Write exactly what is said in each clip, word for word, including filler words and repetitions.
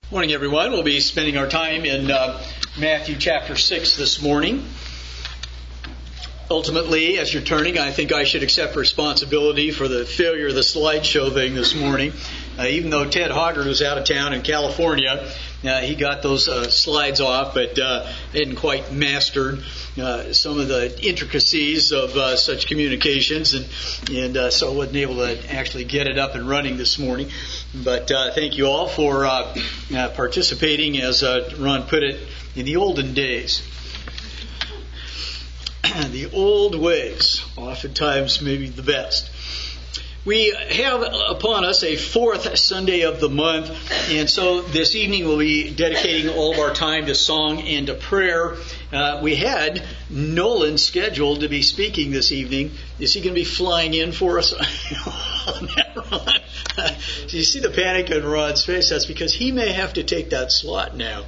Morning, everyone. We'll be spending our time in uh, Matthew chapter six this morning. Ultimately, as you're turning, I think I should accept responsibility for the failure of the slideshow thing this morning. Uh, even though Ted Hoggard was out of town in California, uh, he got those uh, slides off, but uh, hadn't quite mastered uh, some of the intricacies of uh, such communications, and and uh, so wasn't able to actually get it up and running this morning. But uh, thank you all for uh, uh, participating, as uh, Ron put it, in the olden days. The old ways, oftentimes maybe the best. We have upon us a fourth Sunday of the month, and so this evening we'll be dedicating all of our time to song and to prayer. Uh, we had Nolan scheduled to be speaking this evening. Is he going to be flying in for us? Do you see the panic on Ron's face? That's because he may have to take that slot now.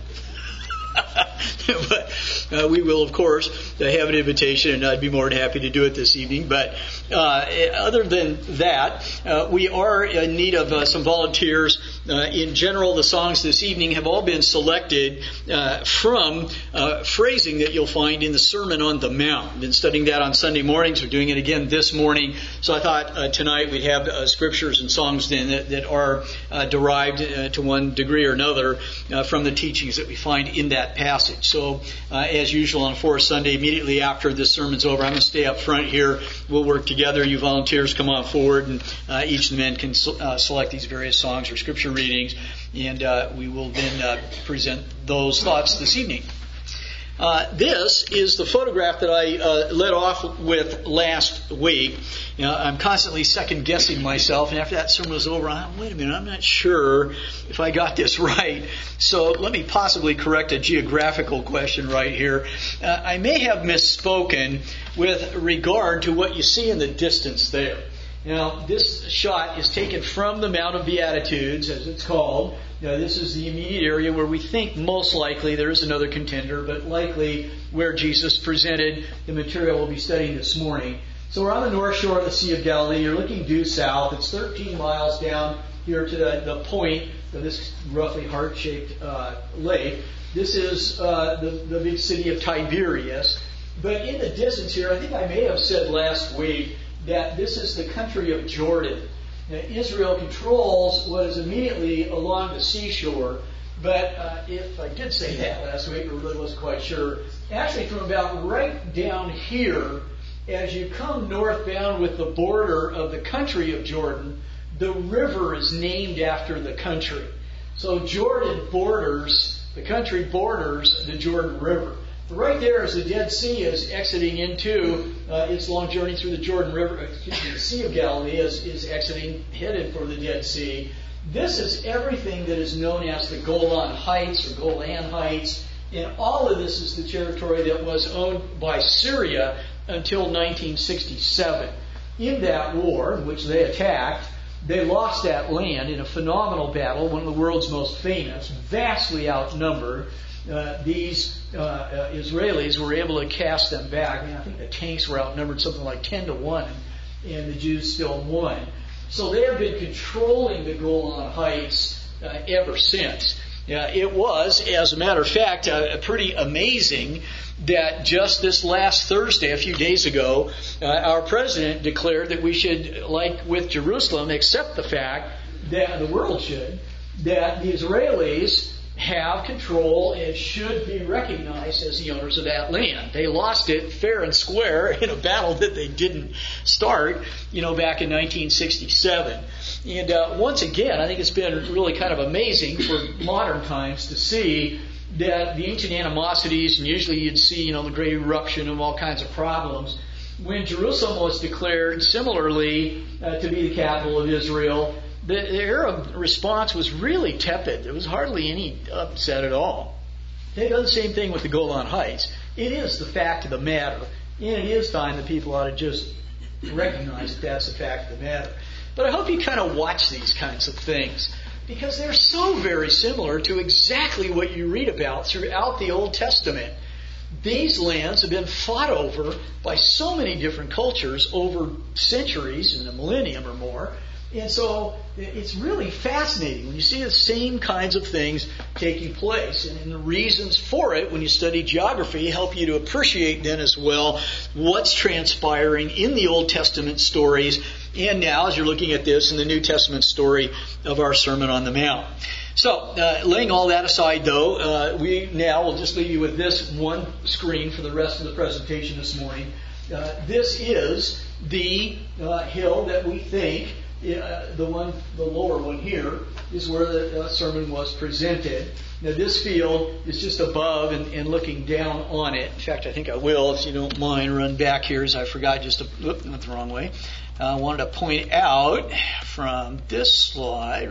But uh, we will, of course, uh, have an invitation, and I'd be more than happy to do it this evening. But uh, other than that, uh, we are in need of uh, some volunteers. Uh, in general, the songs this evening have all been selected uh, from uh, phrasing that you'll find in the Sermon on the Mount. I've been studying that on Sunday mornings. We're doing it again this morning. So I thought uh, tonight we'd have uh, scriptures and songs then that, that are uh, derived uh, to one degree or another uh, from the teachings that we find in that passage. So, uh, as usual on Fourth Sunday, immediately after this sermon's over, I'm going to stay up front here. We'll work together. You volunteers come on forward, and uh, each of the men can uh, select these various songs or scripture readings, and uh, we will then uh, present those thoughts this evening. Uh, this is the photograph that I uh, led off with last week. You know, I'm constantly second-guessing myself, and after that sermon was over, I'm, wait a minute, I'm not sure if I got this right. So let me possibly correct a geographical question right here. Uh, I may have misspoken with regard to what you see in the distance there. Now, this shot is taken from the Mount of Beatitudes, as it's called. Now, this is the immediate area where we think most likely there is another contender, but likely where Jesus presented the material we'll be studying this morning. So we're on the north shore of the Sea of Galilee. You're looking due south. It's thirteen miles down here to the, the point of this roughly heart-shaped uh, lake. This is uh, the, the big city of Tiberias. But in the distance here, I think I may have said last week that this is the country of Jordan. Now, Israel controls what is immediately along the seashore, but uh, if I did say that last week, I really wasn't quite sure. Actually, from about right down here, as you come northbound with the border of the country of Jordan, the river is named after the country. So Jordan borders, the country borders the Jordan River. Right there, as the Dead Sea is exiting into uh, its long journey through the Jordan River, excuse me, the Sea of Galilee is, is exiting, headed for the Dead Sea. This is everything that is known as the Golan Heights or Golan Heights, and all of this is the territory that was owned by Syria until nineteen sixty-seven. In that war, in which they attacked, they lost that land in a phenomenal battle, one of the world's most famous, vastly outnumbered. Uh, these uh, uh, Israelis were able to cast them back. I mean, I think the tanks were outnumbered something like ten to one, and the Jews still won. So they have been controlling the Golan Heights uh, ever since. Uh, it was, as a matter of fact, uh, pretty amazing that just this last Thursday, a few days ago, uh, our president declared that we should, like with Jerusalem, accept the fact that the world should, that the Israelis have control and should be recognized as the owners of that land. They lost it fair and square in a battle that they didn't start, you know, back in nineteen sixty-seven. And uh, once again, I think it's been really kind of amazing for modern times to see that the ancient animosities, and usually you'd see, you know, the great eruption of all kinds of problems. When Jerusalem was declared similarly uh, to be the capital of Israel, the, the Arab response was really tepid. There was hardly any upset at all. They've done the same thing with the Golan Heights. It is the fact of the matter, and it is time that people ought to just recognize that that's the fact of the matter. But I hope you kind of watch these kinds of things, because they're so very similar to exactly what you read about throughout the Old Testament. These lands have been fought over by so many different cultures over centuries, and a millennium or more. And so it's really fascinating when you see the same kinds of things taking place. And the reasons for it, when you study geography, help you to appreciate then as well what's transpiring in the Old Testament stories, and now as you're looking at this in the New Testament story of our Sermon on the Mount. So, uh, laying all that aside, though, uh, we now will just leave you with this one screen for the rest of the presentation this morning. Uh, this is the uh, hill that we think, uh, the one, the lower one here, is where the uh, sermon was presented. Now, this field is just above and, and looking down on it. In fact, I think I will, if you don't mind, run back here as I forgot just to, whoop, went the wrong way. I uh, wanted to point out from this slide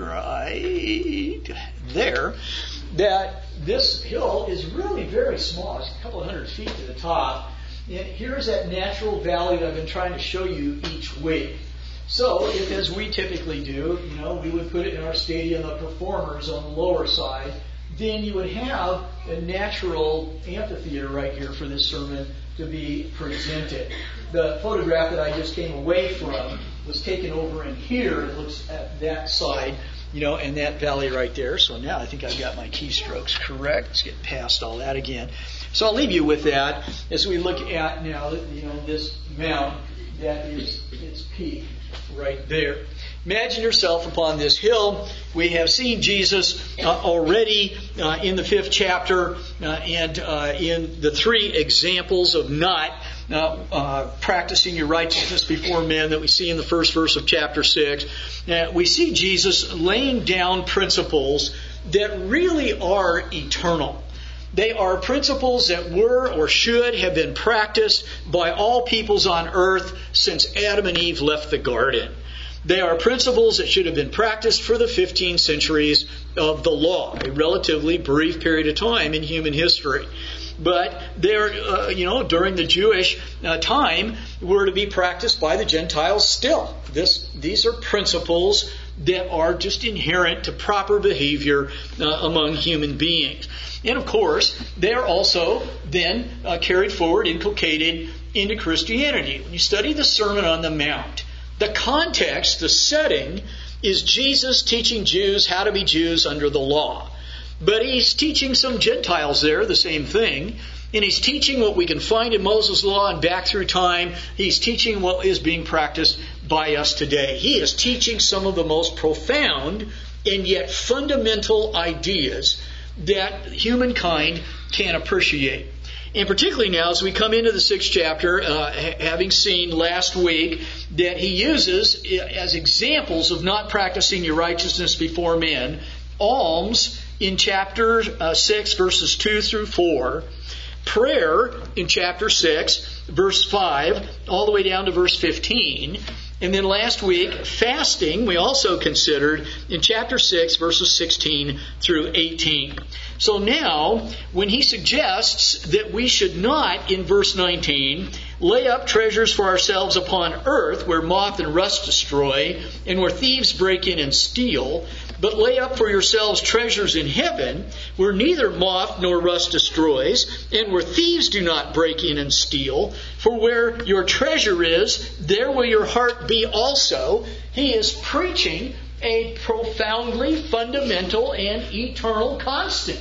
right there that this hill is really very small. It's a couple of hundred feet to the top. And here's that natural valley that I've been trying to show you each week. So, if, as we typically do, you know, we would put it in our stadium of performers on the lower side, then you would have a natural amphitheater right here for this sermon to be presented. The photograph that I just came away from was taken over in here. It looks at that side, you know, and that valley right there. So now I think I've got my keystrokes correct. Let's get past all that again. So I'll leave you with that as we look at now, you know, this mount that is its peak right there. Imagine yourself upon this hill. We have seen Jesus uh, already uh, in the fifth chapter uh, and uh, in the three examples of not uh, uh, practicing your righteousness before men that we see in the first verse of chapter six. Uh, we see Jesus laying down principles that really are eternal. They are principles that were or should have been practiced by all peoples on earth since Adam and Eve left the garden. They are principles that should have been practiced for the fifteen centuries of the law, a relatively brief period of time in human history. But they're, uh, you know, during the Jewish uh, time, were to be practiced by the Gentiles still. This, these are principles that are just inherent to proper behavior uh, among human beings. And of course, they are also then uh, carried forward, inculcated into Christianity. When you study the Sermon on the Mount, the context, the setting, is Jesus teaching Jews how to be Jews under the law. But he's teaching some Gentiles there the same thing. And he's teaching what we can find in Moses' law and back through time. He's teaching what is being practiced by us today. He is teaching some of the most profound and yet fundamental ideas that humankind can appreciate. And particularly now, as we come into the sixth chapter, uh, having seen last week that he uses as examples of not practicing your righteousness before men, alms in chapter uh, six, verses two through four, prayer in chapter six, verse five, all the way down to verse fifteen, and then last week, fasting, we also considered in chapter six, verses sixteen through eighteen. So now, when he suggests that we should not, in verse nineteen, lay up treasures for ourselves upon earth where moth and rust destroy and where thieves break in and steal, but lay up for yourselves treasures in heaven where neither moth nor rust destroys and where thieves do not break in and steal. For where your treasure is, there will your heart be also. He is preaching a profoundly fundamental and eternal constant.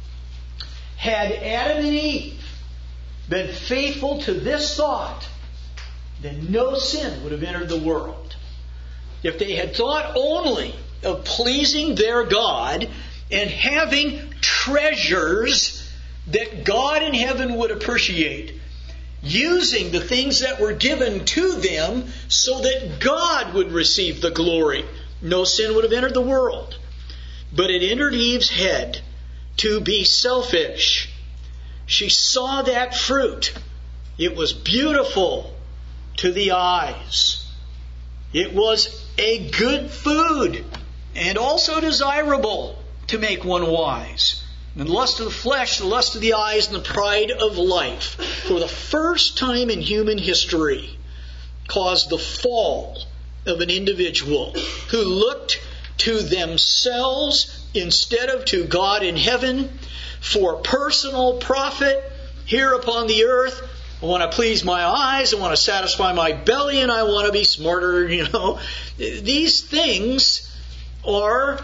Had Adam and Eve been faithful to this thought, then no sin would have entered the world. If they had thought only of pleasing their God and having treasures that God in heaven would appreciate, using the things that were given to them so that God would receive the glory, no sin would have entered the world. But it entered Eve's head to be selfish. She saw that fruit. It was beautiful to the eyes. It was a good food and also desirable to make one wise. And the lust of the flesh, the lust of the eyes, and the pride of life, for the first time in human history, caused the fall of an individual who looked to themselves instead of to God in heaven for personal profit here upon the earth, I want to please my eyes. I want to satisfy my belly, and I want to be smarter, you know. These things are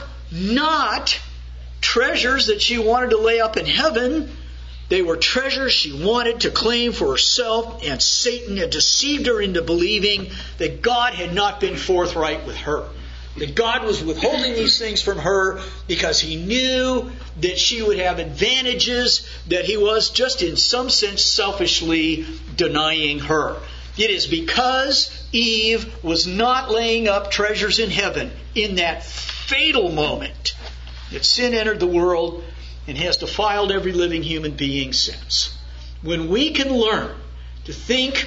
not treasures that she wanted to lay up in heaven. They were treasures she wanted to claim for herself, and Satan had deceived her into believing that God had not been forthright with her. That God was withholding these things from her because He knew that she would have advantages, that He was just in some sense selfishly denying her. It is because Eve was not laying up treasures in heaven in that fatal moment that sin entered the world and has defiled every living human being since. When we can learn to think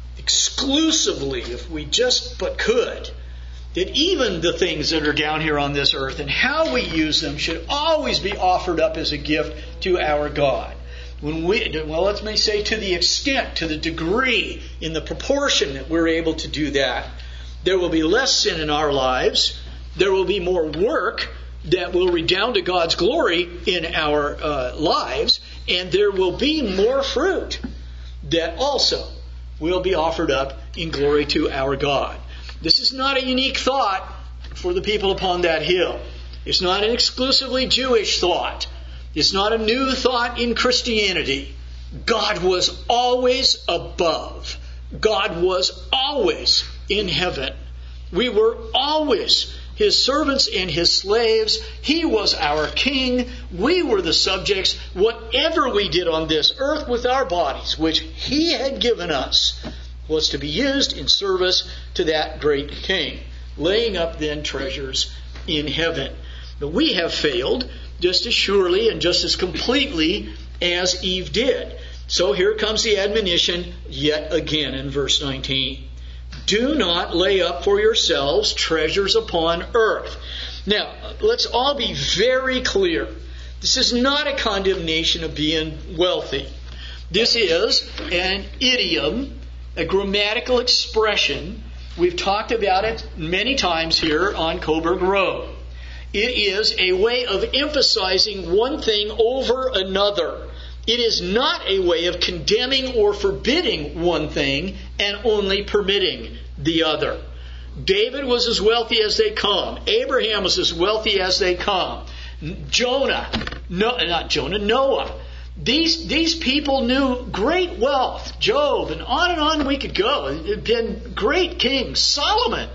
exclusively, if we just but could, that even the things that are down here on this earth and how we use them should always be offered up as a gift to our God. When we, well, let me say to the extent, to the degree, in the proportion that we're able to do that, there will be less sin in our lives. There will be more work that will redound to God's glory in our uh, lives, and there will be more fruit that also will be offered up in glory to our God. This is not a unique thought for the people upon that hill. It's not an exclusively Jewish thought. It's not a new thought in Christianity. God was always above. God was always in heaven. We were always His servants and His slaves. He was our king. We were the subjects. Whatever we did on this earth with our bodies, which He had given us, was to be used in service to that great king, laying up then treasures in heaven. But we have failed just as surely and just as completely as Eve did. So here comes the admonition yet again in verse nineteen. Do not lay up for yourselves treasures upon earth. Now, let's all be very clear. This is not a condemnation of being wealthy. This is an idiom, a grammatical expression. We've talked about it many times here on Coburg Road. It is a way of emphasizing one thing over another. It is not a way of condemning or forbidding one thing and only permitting the other. David was as wealthy as they come. Abraham was as wealthy as they come. Jonah, no, not Jonah, Noah. These, these people knew great wealth. Job, and on and on we could go. It had been great kings. Solomon.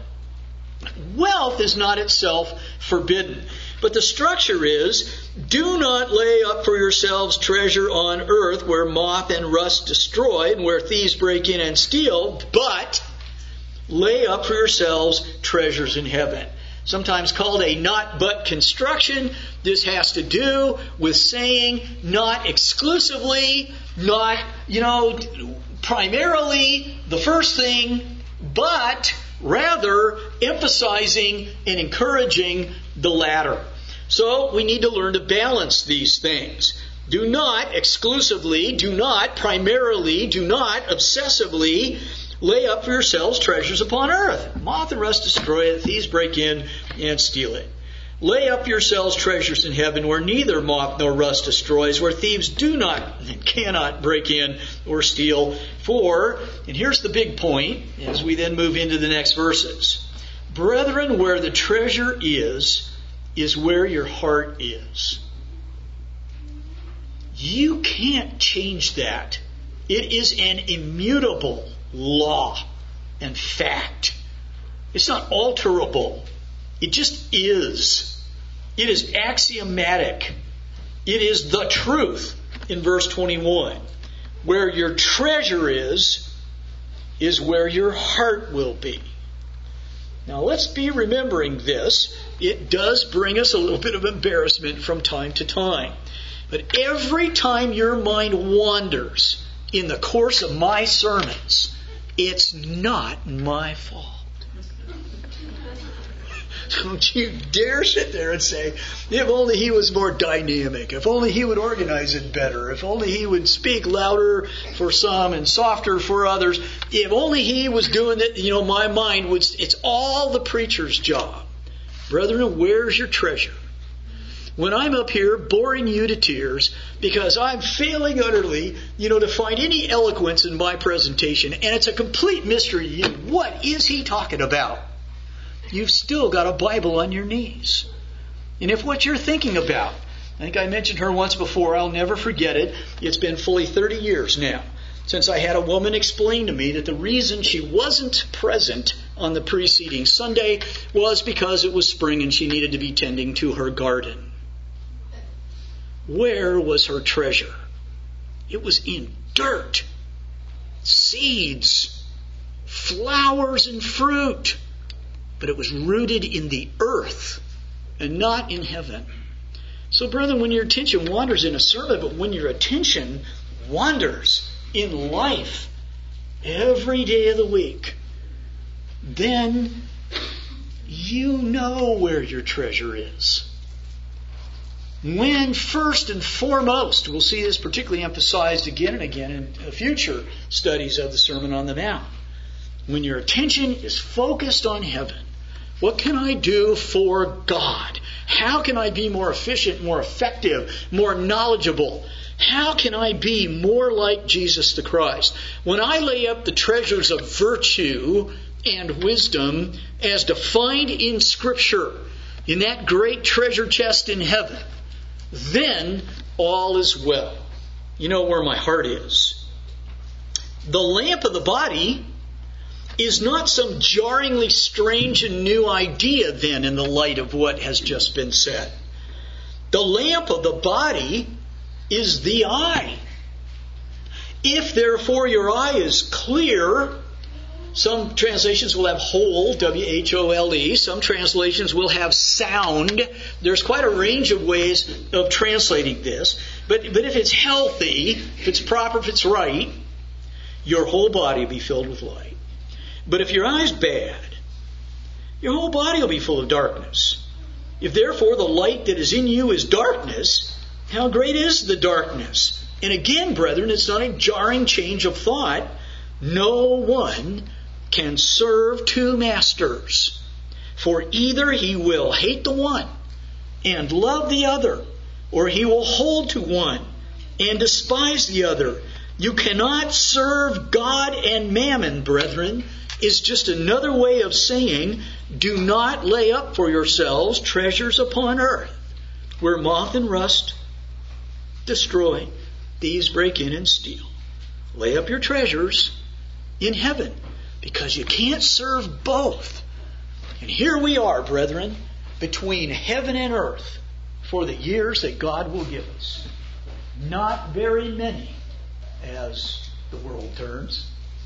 Wealth is not itself forbidden. But the structure is, do not lay up for yourselves treasure on earth where moth and rust destroy and where thieves break in and steal, but lay up for yourselves treasures in heaven. Sometimes called a not but construction. This has to do with saying not exclusively, not, you know, primarily the first thing, but rather emphasizing and encouraging the latter. So we need to learn to balance these things. Do not exclusively, do not primarily, do not obsessively lay up for yourselves treasures upon earth. Moth and rust destroy it, thieves break in and steal it. Lay up yourselves treasures in heaven where neither moth nor rust destroys, where thieves do not and cannot break in or steal. For, and here's the big point as we then move into the next verses. Brethren, where the treasure is, is where your heart is. You can't change that. It is an immutable law and fact. It's not alterable. It just is. It is axiomatic. It is the truth in verse twenty-one. Where your treasure is, is where your heart will be. Now let's be remembering this. It does bring us a little bit of embarrassment from time to time. But every time your mind wanders in the course of my sermons, it's not my fault. Don't you dare sit there and say, if only he was more dynamic, if only he would organize it better, if only he would speak louder for some and softer for others, if only he was doing it, you know, my mind would, it's all the preacher's job. Brethren, where's your treasure? when I'm up here boring you to tears because I'm failing utterly, you know, to find any eloquence in my presentation, and it's a complete mystery to you. What is he talking about? You've still got a Bible on your knees. And if what you're thinking about, I think I mentioned her once before, I'll never forget it. It's been fully thirty years now since I had a woman explain to me that the reason she wasn't present on the preceding Sunday was because it was spring and she needed to be tending to her garden. Where was her treasure? It was in dirt, seeds, flowers, and fruit. But it was rooted in the earth and not in heaven. So, brethren, when your attention wanders in a sermon, but when your attention wanders in life every day of the week, then you know where your treasure is. When first and foremost, we'll see this particularly emphasized again and again in future studies of the Sermon on the Mount, when your attention is focused on heaven, what can I do for God? How can I be more efficient, more effective, more knowledgeable? How can I be more like Jesus the Christ? When I lay up the treasures of virtue and wisdom as defined in Scripture, in that great treasure chest in heaven, then all is well. You know where my heart is. The lamp of the body is not some jarringly strange and new idea then in the light of what has just been said. The lamp of the body is the eye. If therefore your eye is clear, some translations will have whole, W H O L E. Some translations will have sound. There's quite a range of ways of translating this. But, but if it's healthy, if it's proper, if it's right, your whole body will be filled with light. But if your eye's bad, your whole body will be full of darkness. If therefore the light that is in you is darkness, how great is the darkness? And again, brethren, it's not a jarring change of thought. No one can serve two masters. For either he will hate the one and love the other, or he will hold to one and despise the other. You cannot serve God and mammon, brethren. Is just another way of saying, do not lay up for yourselves treasures upon earth, where moth and rust destroy, thieves break in and steal. Lay up your treasures in heaven, because you can't serve both. And here we are, brethren, between heaven and earth for the years that God will give us. Not very many, as the world turns.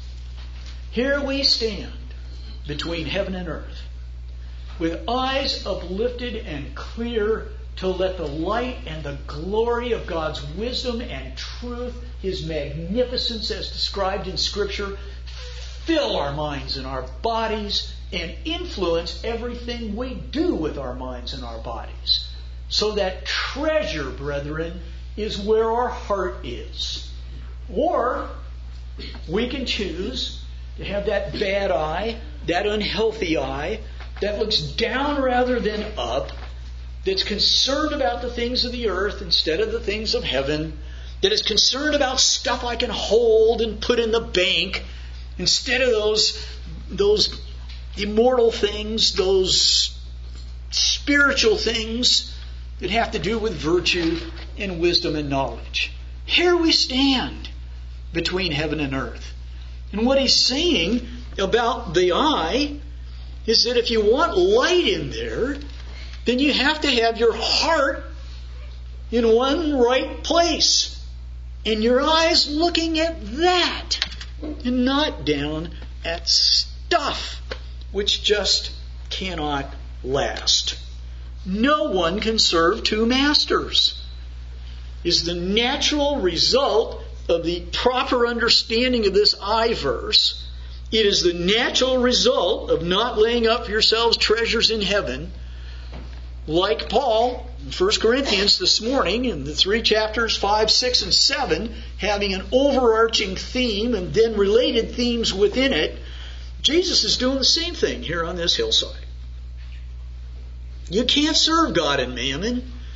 Here we stand between heaven and earth, with eyes uplifted and clear to let the light and the glory of God's wisdom and truth, His magnificence as described in Scripture, fill our minds and our bodies and influence everything we do with our minds and our bodies. So that treasure, brethren, is where our heart is. Or we can choose to have that bad eye, that unhealthy eye, that looks down rather than up, that's concerned about the things of the earth instead of the things of heaven, that is concerned about stuff I can hold and put in the bank instead of those, those immortal things, those spiritual things that have to do with virtue and wisdom and knowledge. Here we stand between heaven and earth. And what he's saying about the eye is that if you want light in there, then you have to have your heart in one right place. And your eyes looking at that and not down at stuff which just cannot last. No one can serve two masters. Is the natural result of the proper understanding of this I verse. It is the natural result of not laying up for yourselves treasures in heaven, like Paul in First Corinthians this morning in the three chapters, five, six, and seven, having an overarching theme and then related themes within it. Jesus is doing the same thing here on this hillside. You can't serve God and mammon.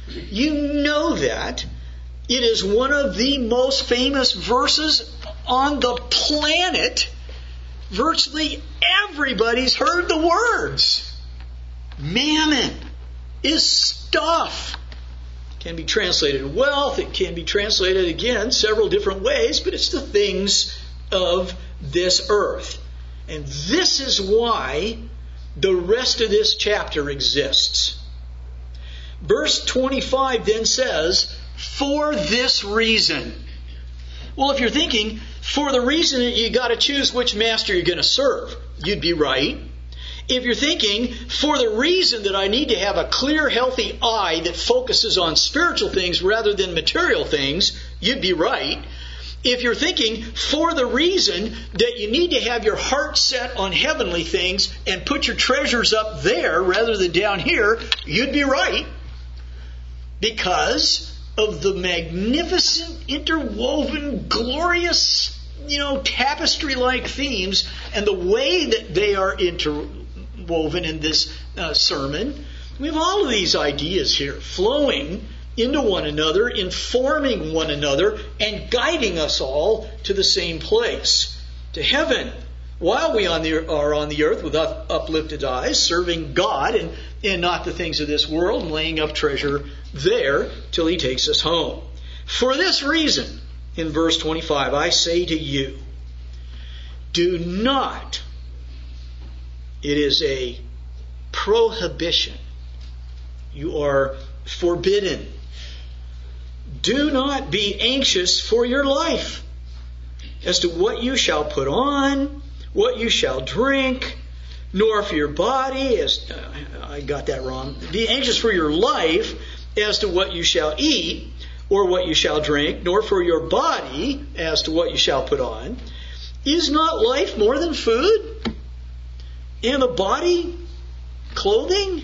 You know that. It is one of the most famous verses on the planet. Virtually everybody's heard the words. Mammon is stuff. It can be translated wealth. It can be translated, again, several different ways, but it's the things of this earth. And this is why the rest of this chapter exists. Verse twenty-five then says, for this reason. Well, if you're thinking, for the reason that you got to choose which master you're going to serve, you'd be right. If you're thinking, for the reason that I need to have a clear, healthy eye that focuses on spiritual things rather than material things, you'd be right. If you're thinking, for the reason that you need to have your heart set on heavenly things and put your treasures up there rather than down here, you'd be right. Because of the magnificent, interwoven, glorious, you know, tapestry-like themes and the way that they are interwoven in this uh, sermon. We have all of these ideas here flowing into one another, informing one another, and guiding us all to the same place, to heaven, while we on the, are on the earth with up, uplifted eyes, serving God and, and not the things of this world, and laying up treasure there till He takes us home. For this reason, in verse twenty-five, I say to you, do not, it is a prohibition. You are forbidden. Do not be anxious for your life as to what you shall put on, what you shall drink, nor for your body, as uh, I got that wrong. Be anxious for your life as to what you shall eat, or what you shall drink, nor for your body as to what you shall put on. Is not life more than food, and the body clothing?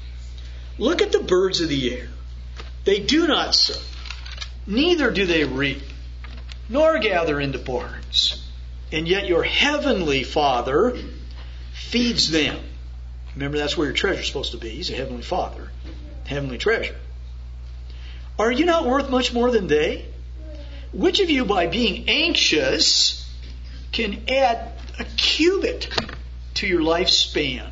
Look at the birds of the air. They do not sow, neither do they reap, nor gather into barns. And yet your heavenly Father feeds them. Remember, that's where your treasure is supposed to be. He's a heavenly Father. Heavenly treasure. Are you not worth much more than they? Which of you, by being anxious, can add a cubit to your lifespan?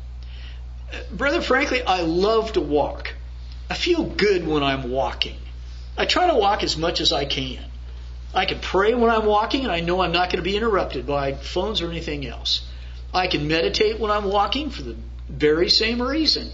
Brother, frankly, I love to walk. I feel good when I'm walking. I try to walk as much as I can. I can pray when I'm walking, and I know I'm not going to be interrupted by phones or anything else. I can meditate when I'm walking for the very same reason.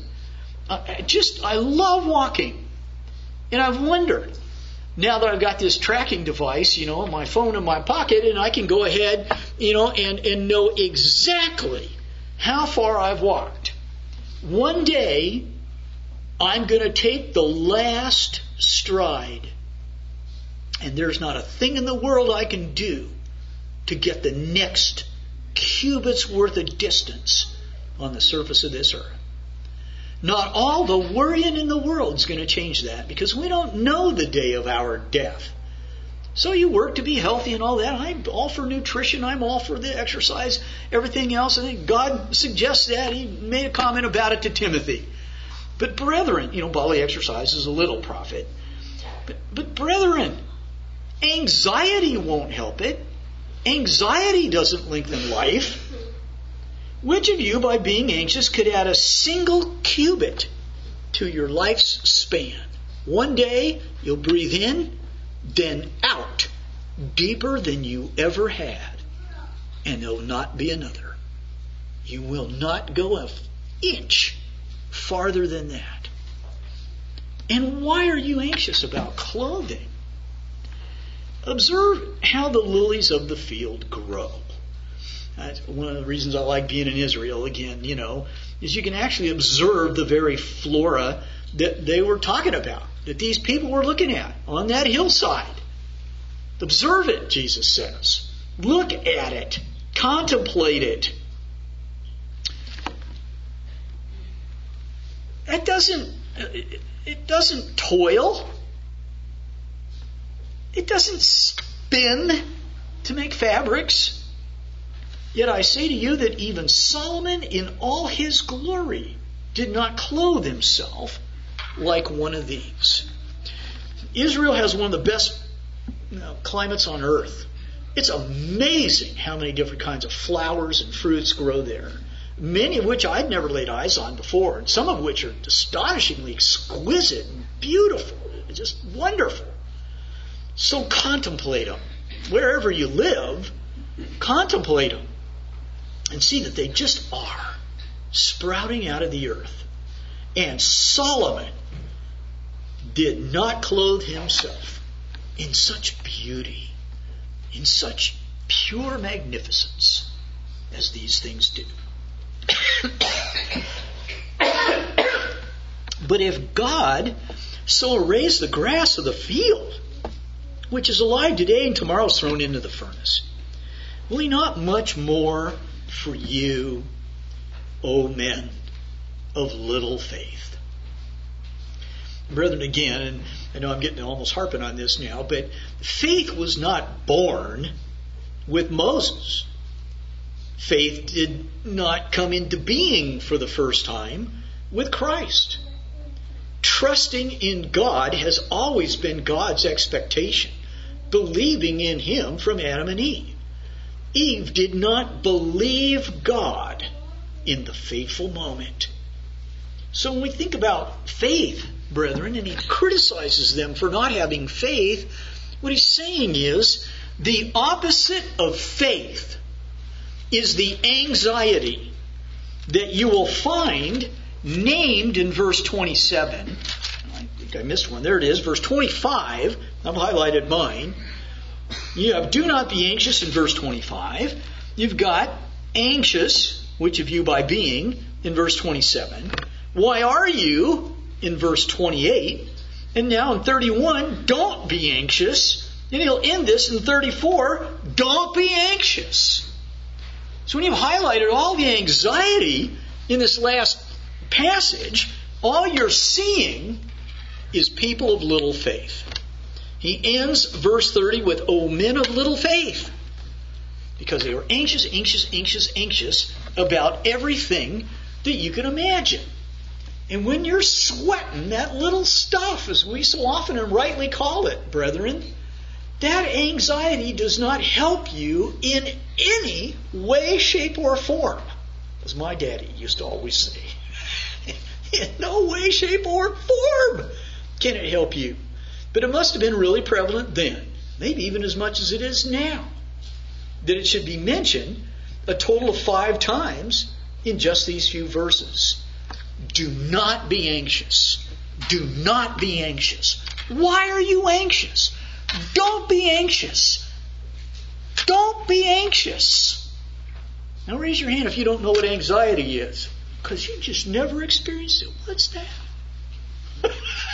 I just, I love walking. And I've wondered, now that I've got this tracking device, you know, my phone in my pocket, and I can go ahead, you know, and, and know exactly how far I've walked. One day, I'm going to take the last stride. And there's not a thing in the world I can do to get the next cubit's worth of distance on the surface of this earth. Not all the worrying in the world is going to change that, because we don't know the day of our death. So you work to be healthy and all that. I'm all for nutrition. I'm all for the exercise, everything else. I think God suggests that. He made a comment about it to Timothy. But brethren, you know, bodily exercise is a little profit. But, but brethren, anxiety won't help it. Anxiety doesn't lengthen life. Which of you, by being anxious, could add a single cubit to your life's span? One day, you'll breathe in, then out, deeper than you ever had. And there'll not be another. You will not go an inch farther than that. And why are you anxious about clothing? Observe how the lilies of the field grow. That's one of the reasons I like being in Israel again, you know, is you can actually observe the very flora that they were talking about, that these people were looking at on that hillside. Observe it, Jesus says. Look at it. Contemplate it. That doesn't, it doesn't toil. It doesn't spin to make fabrics. Yet I say to you that even Solomon in all his glory did not clothe himself like one of these. Israel has one of the best you know, climates on earth. It's amazing how many different kinds of flowers and fruits grow there, many of which I'd never laid eyes on before, and some of which are astonishingly exquisite and beautiful. It's just wonderful. So contemplate them. Wherever you live, contemplate them and see that they just are sprouting out of the earth. And Solomon did not clothe himself in such beauty, in such pure magnificence as these things do. But if God so arrays the grass of the field, which is alive today and tomorrow is thrown into the furnace, will he not much more for you, O men of little faith? Brethren, again, and I know I'm getting almost harping on this now, but faith was not born with Moses. Faith did not come into being for the first time with Christ. Trusting in God has always been God's expectation, believing in Him from Adam and Eve. Eve did not believe God in the fateful moment. So when we think about faith, brethren, and he criticizes them for not having faith, what he's saying is the opposite of faith is the anxiety that you will find named in verse twenty-seven. I think I missed one. There it is, verse twenty-five. I've highlighted mine. You have do not be anxious in verse twenty-five. You've got anxious, which of you by being, in verse twenty-seven. Why are you, in verse twenty-eight. And now in thirty-one, don't be anxious. And he'll end this in thirty-four, don't be anxious. So when you've highlighted all the anxiety in this last passage, all you're seeing is people of little faith. He ends verse thirty with, O men of little faith. Because they were anxious, anxious, anxious, anxious about everything that you can imagine. And when you're sweating that little stuff, as we so often and rightly call it, brethren, that anxiety does not help you in any way, shape, or form. As my daddy used to always say. In no way, shape, or form can it help you. But it must have been really prevalent then, maybe even as much as it is now, that it should be mentioned a total of five times in just these few verses. Do not be anxious. Do not be anxious. Why are you anxious? Don't be anxious. Don't be anxious. Now raise your hand if you don't know what anxiety is. Because you just never experienced it. What's that?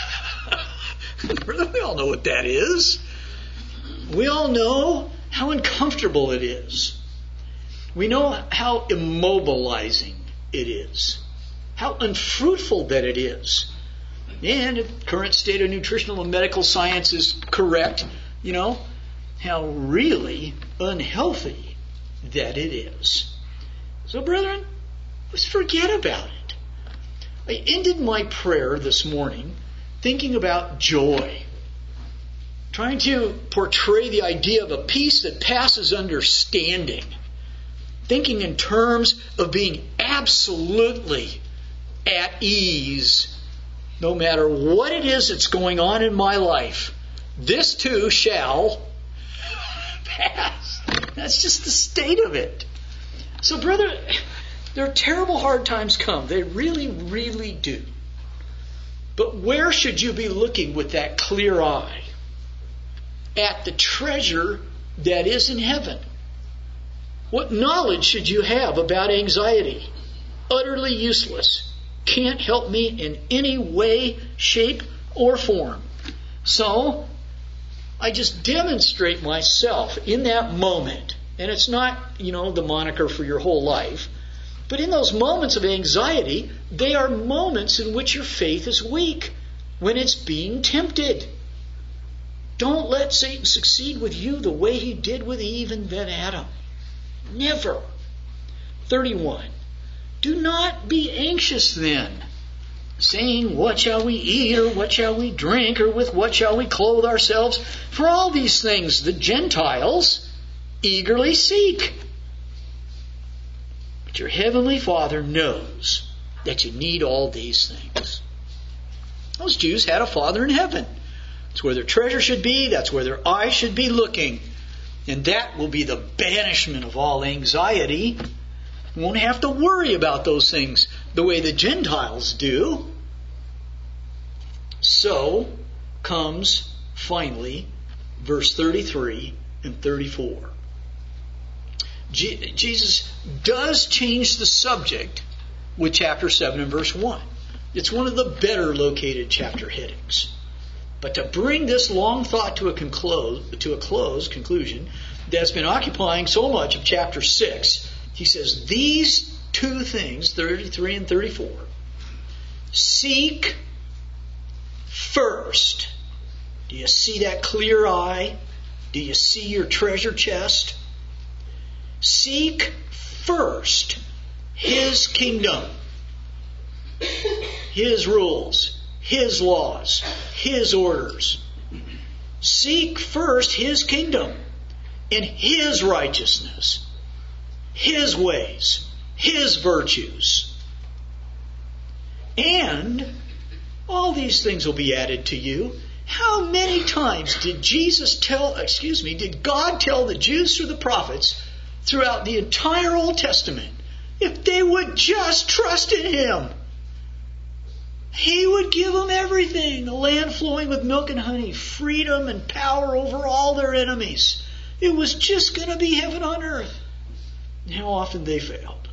We all know what that is. We all know how uncomfortable it is. We know how immobilizing it is. How unfruitful that it is. And if the current state of nutritional and medical science is correct, you know, how really unhealthy that it is. So, brethren, let's forget about it. I ended my prayer this morning thinking about joy. Trying to portray the idea of a peace that passes understanding. Thinking in terms of being absolutely at ease, no matter what it is that's going on in my life. This too shall pass. That's just the state of it. So, brother, there are terrible hard times come. They really, really do. But where should you be looking with that clear eye? At the treasure that is in heaven. What knowledge should you have about anxiety? Utterly useless. Can't help me in any way, shape, or form. So, I just demonstrate myself in that moment. And it's not, you know, the moniker for your whole life. But in those moments of anxiety, they are moments in which your faith is weak. When it's being tempted. Don't let Satan succeed with you the way he did with Eve and then Adam. Never. thirty-one. Do not be anxious then. saying, what shall we eat, or what shall we drink, or with what shall we clothe ourselves? For all these things the Gentiles eagerly seek. But your heavenly Father knows that you need all these things. Those Jews had a Father in heaven. That's where their treasure should be. That's where their eyes should be looking. And that will be the banishment of all anxiety. You won't have to worry about those things the way the Gentiles do. So comes, finally, verse thirty-three and thirty-four. Je- Jesus does change the subject with chapter seven and verse one. It's one of the better located chapter headings. But to bring this long thought to a, conclose, to a close, conclusion, that's been occupying so much of chapter six, he says, these two things, thirty-three and thirty-four, seek first. Do you see that clear eye? Do you see your treasure chest? Seek first His kingdom, His rules, His laws, His orders. Seek first His kingdom and His righteousness, His ways, His virtues. And all these things will be added to you. How many times did Jesus tell, excuse me, did God tell the Jews through the prophets throughout the entire Old Testament, if they would just trust in Him, He would give them everything, a land flowing with milk and honey, freedom and power over all their enemies. It was just going to be heaven on earth. And how often they failed.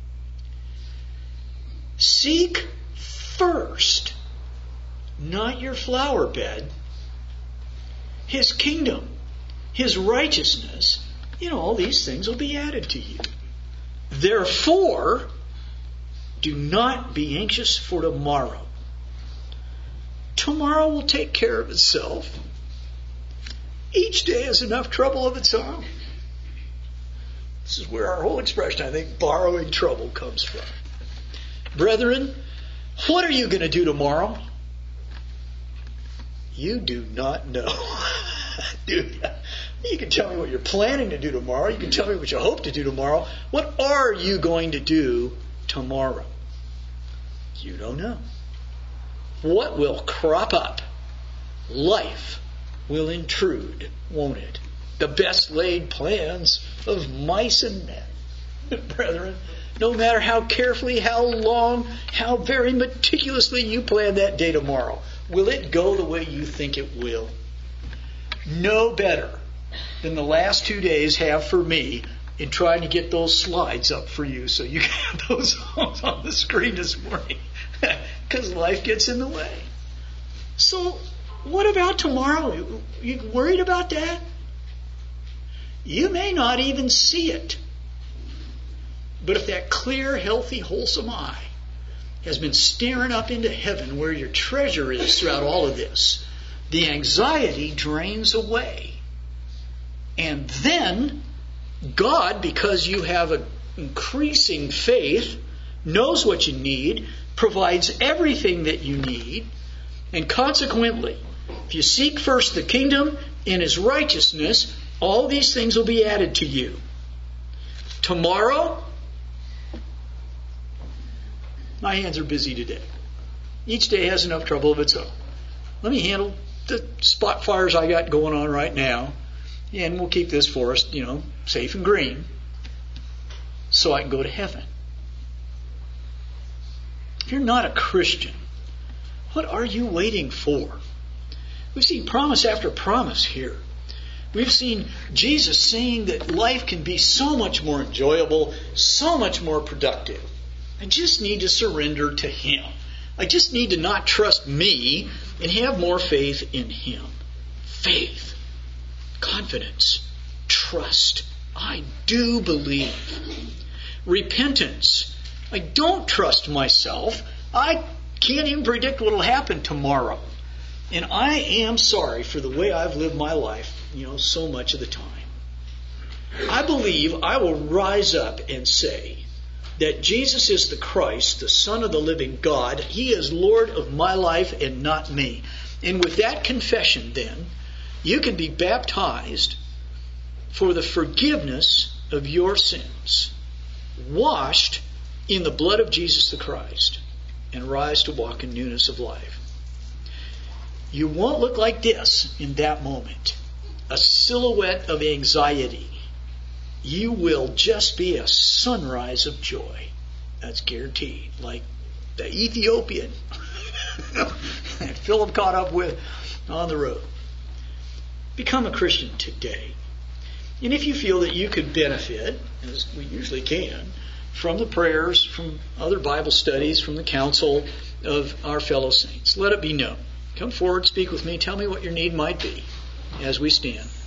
Seek first, not your flower bed, His kingdom, His righteousness. You know, all these things will be added to you. Therefore, do not be anxious for tomorrow. Tomorrow will take care of itself. Each day has enough trouble of its own. This is where our whole expression, I think, borrowing trouble comes from. Brethren, what are you going to do tomorrow? You do not know. Dude, you can tell me what you're planning to do tomorrow. You can tell me what you hope to do tomorrow. What are you going to do tomorrow? You don't know. What will crop up? Life will intrude, won't it? The best laid plans of mice and men. Brethren, no matter how carefully, how long, how very meticulously you plan that day tomorrow, will it go the way you think it will? No better than the last two days have for me in trying to get those slides up for you so you can have those on the screen this morning. Because life gets in the way. So, what about tomorrow? You worried about that? You may not even see it. But if that clear, healthy, wholesome eye has been staring up into heaven where your treasure is throughout all of this, the anxiety drains away. And then God, because you have an increasing faith, knows what you need, provides everything that you need, and consequently, if you seek first the kingdom and His righteousness, all these things will be added to you. Tomorrow, my hands are busy today. Each day has enough trouble of its own. Let me handle the spot fires I got going on right now, and we'll keep this forest, you know, safe and green, so I can go to heaven. If you're not a Christian, what are you waiting for? We've seen promise after promise here. We've seen Jesus saying that life can be so much more enjoyable, so much more productive. I just need to surrender to Him. I just need to not trust me and have more faith in Him. Faith, confidence, trust. I do believe. Repentance. I don't trust myself. I can't even predict what will happen tomorrow. And I am sorry for the way I've lived my life, you know, so much of the time. I believe I will rise up and say, that Jesus is the Christ, the Son of the living God. He is Lord of my life and not me. And with that confession, then, you can be baptized for the forgiveness of your sins, washed in the blood of Jesus the Christ, and rise to walk in newness of life. You won't look like this in that moment, a silhouette of anxiety. You will just be a sunrise of joy. That's guaranteed. Like the Ethiopian that Philip caught up with on the road. Become a Christian today. And if you feel that you could benefit, as we usually can, from the prayers, from other Bible studies, from the counsel of our fellow saints, let it be known. Come forward, speak with me, tell me what your need might be as we stand.